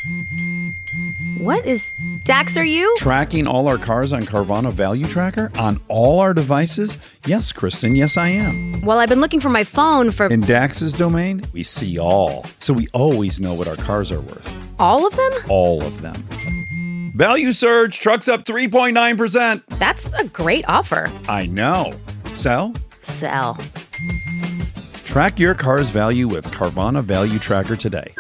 What is... Dax, are you? Tracking all our cars on Carvana Value Tracker on all our devices? Yes, Kristen, yes, I am. Well, I've been looking for my phone for... In Dax's domain, we see all. So we always know what our cars are worth. All of them? All of them. Value surge, trucks up 3.9%. That's a great offer. I know. Sell? Sell. Track your car's value with Carvana Value Tracker today.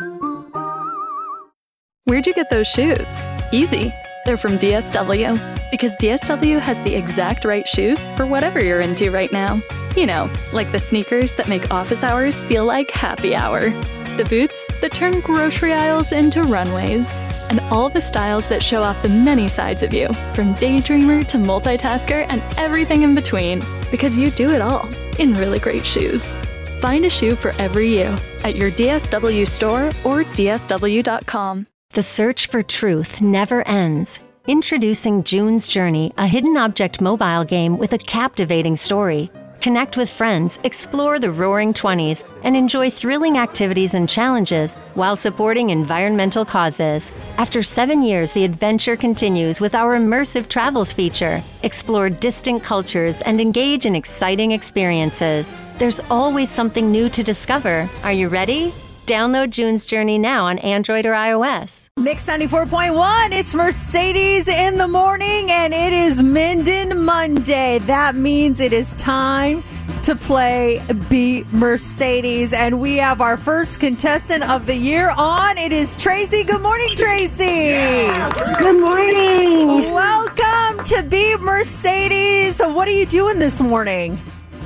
Where'd you get those shoes? Easy. They're from DSW. Because DSW has the exact right shoes for whatever you're into right now. You know, like the sneakers that make office hours feel like happy hour. The boots that turn grocery aisles into runways. And all the styles that show off the many sides of you, from daydreamer to multitasker and everything in between. Because you do it all in really great shoes. Find a shoe for every you at your DSW store or DSW.com. The search for truth never ends. Introducing June's Journey, a hidden object mobile game with a captivating story. Connect with friends, explore the Roaring 20s, and enjoy thrilling activities and challenges while supporting environmental causes. After 7 years, the adventure continues with our immersive travels feature. Explore distant cultures and engage in exciting experiences. There's always something new to discover. Are you ready? Download June's Journey now on Android or iOS. Mix 94.1, it's Mercedes in the morning, and it is Minden Monday. That means it is time to play Beat Mercedes, and we have our first contestant of the year on. It is Tracy. Good morning, Tracy. Yeah. Good morning. Welcome to Beat Mercedes. So what are you doing this morning?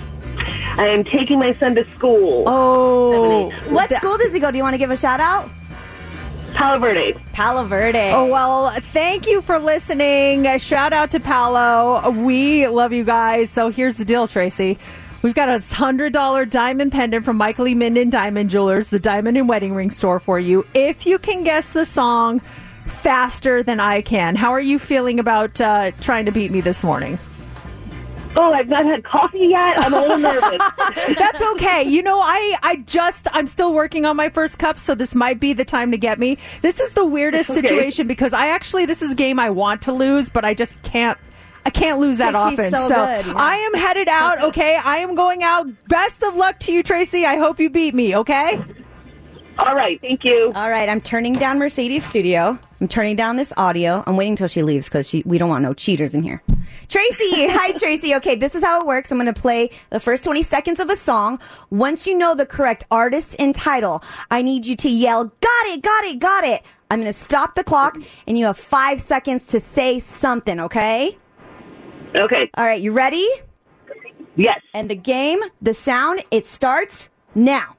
I am taking my son to school. Oh. What school does he go? Do you want to give a shout out? Palo Verde. Palo Verde. Oh, well, thank you for listening. Shout out to Palo. We love you guys. So here's the deal, Tracy. We've got a $100 diamond pendant from Michael E. Minden Diamond Jewelers, the diamond and wedding ring store for you. If you can guess the song faster than I can. How are you feeling about trying to beat me this morning? Oh, I've not had coffee yet. I'm a little nervous. That's okay. You know, I'm still working on my first cup, so this might be the time to get me. This is the weirdest situation because this is a game I want to lose, but I just can't. I can't lose that often. She's so good, yeah. I am headed out, okay? I am going out. Best of luck to you, Tracy. I hope you beat me, okay? All right, thank you. All right, I'm turning down Mercedes Studio. I'm turning down this audio. I'm waiting till she leaves because we don't want no cheaters in here. Tracy! Hi, Tracy. Okay, this is how it works. I'm going to play the first 20 seconds of a song. Once you know the correct artist and title, I need you to yell, got it, got it, got it. I'm going to stop the clock, and you have 5 seconds to say something, okay? Okay. All right, you ready? Yes. And the game, the sound, it starts now.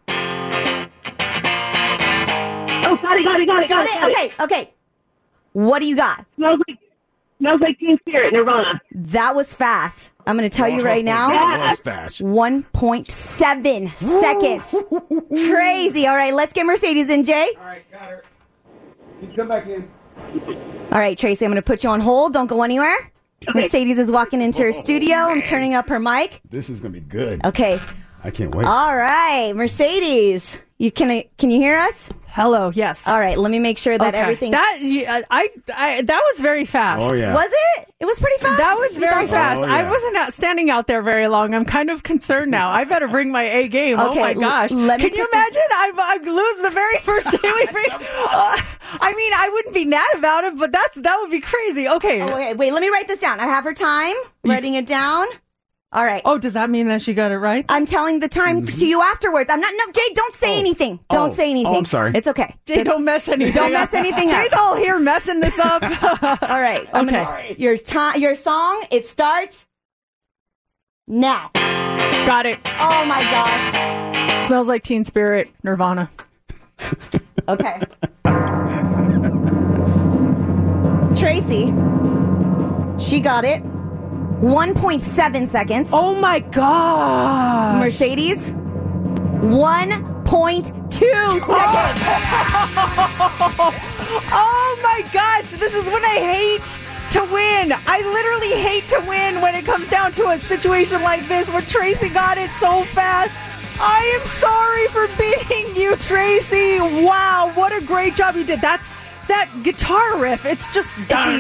Oh, got it. Okay. What do you got? Smells like Teen Spirit, Nirvana. That was fast. I'm going to tell you right now. That was fast. 1.7 seconds. Crazy. All right, let's get Mercedes in, Jay. All right, got her. You come back in. All right, Tracy, I'm going to put you on hold. Don't go anywhere. Okay. Mercedes is walking into her studio. I'm turning up her mic. This is going to be good. Okay. I can't wait. All right, Mercedes. Can you hear us? Hello, yes. All right, let me make sure that Okay. everything's... That was very fast. Oh, yeah. Was it? It was pretty fast. That was very fast. Oh, yeah. I wasn't standing out there very long. I'm kind of concerned now. I better bring my A game. Okay, Oh my gosh. let me Can you imagine? I lose the very first day we bring. I mean, I wouldn't be mad about it, but that would be crazy. Okay. Oh, okay, wait, let me write this down. I have her time. Writing it down. All right. Oh, does that mean that she got it right? I'm telling the time to you afterwards. No, Jay, don't say anything. Don't say anything. I'm sorry. It's okay. Jay, don't mess anything Don't up. mess anything up. Jay's all here messing this up. All right. Okay. Your song, it starts now. Got it. Oh, my gosh. Smells like Teen Spirit, Nirvana. Okay. Tracy, she got it. 1.7 seconds. Oh, my God. Mercedes, 1.2 seconds. Oh my gosh, this is when I hate to win. I literally hate to win when it comes down to a situation like this where Tracy got it so fast. I am sorry for beating you, Tracy. Wow, what a great job you did. That's that guitar riff, it's just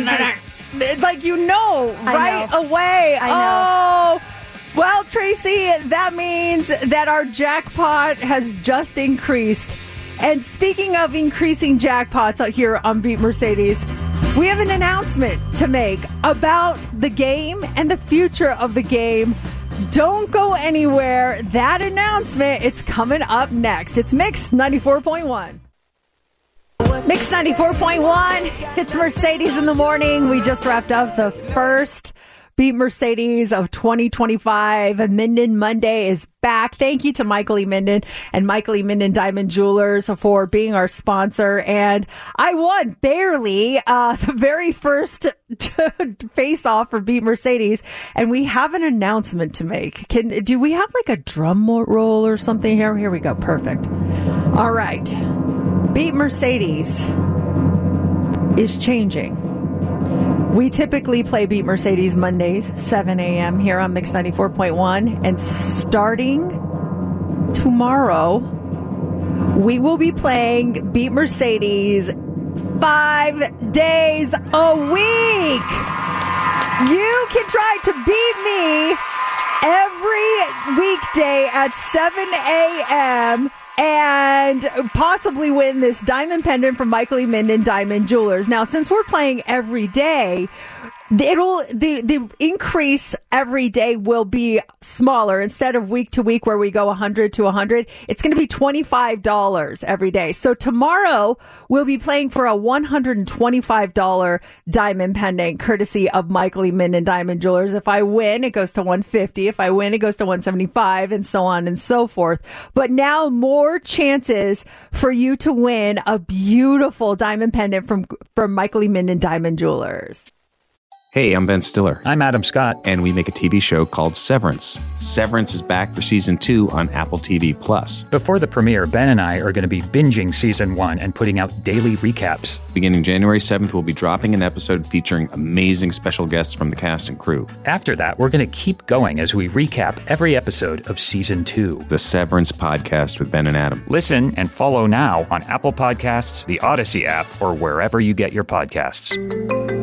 like right away. I know. Oh, well, Tracy, that means that our jackpot has just increased. And speaking of increasing jackpots out here on Beat Mercedes, we have an announcement to make about the game and the future of the game. Don't go anywhere. That announcement, it's coming up next. It's Mix 94.1. Mix 94.1. It's Mercedes in the morning. We just wrapped up the first Beat Mercedes of 2025. Minden Monday is back. Thank you to Michael E. Minden and Michael E. Minden Diamond Jewelers for being our sponsor. And I won barely the very first face-off for Beat Mercedes. And we have an announcement to make. Do we have like a drum roll or something here? Here we go. Perfect. All right. Beat Mercedes is changing. We typically play Beat Mercedes Mondays, 7 a.m. here on Mix 94.1. And starting tomorrow, we will be playing Beat Mercedes 5 days a week. You can try to beat me every weekday at 7 a.m. and possibly win this diamond pendant from Michael E. Minden Diamond Jewelers. Now, since we're playing every day, the increase every day will be smaller. Instead of week to week where we go 100 to 100, it's going to be $25 every day. So tomorrow we'll be playing for a $125 diamond pendant courtesy of Michael E. Minden Diamond Jewelers. If I win, it goes to $150. If I win, it goes to $175, and so on and so forth. But now more chances for you to win a beautiful diamond pendant from Michael E. Minden Diamond Jewelers. Hey, I'm Ben Stiller. I'm Adam Scott. And we make a TV show called Severance. Severance is back for season 2 on Apple TV+. Before the premiere, Ben and I are going to be binging season 1 and putting out daily recaps. Beginning January 7th, we'll be dropping an episode featuring amazing special guests from the cast and crew. After that, we're going to keep going as we recap every episode of season 2. The Severance Podcast with Ben and Adam. Listen and follow now on Apple Podcasts, the Odyssey app, or wherever you get your podcasts.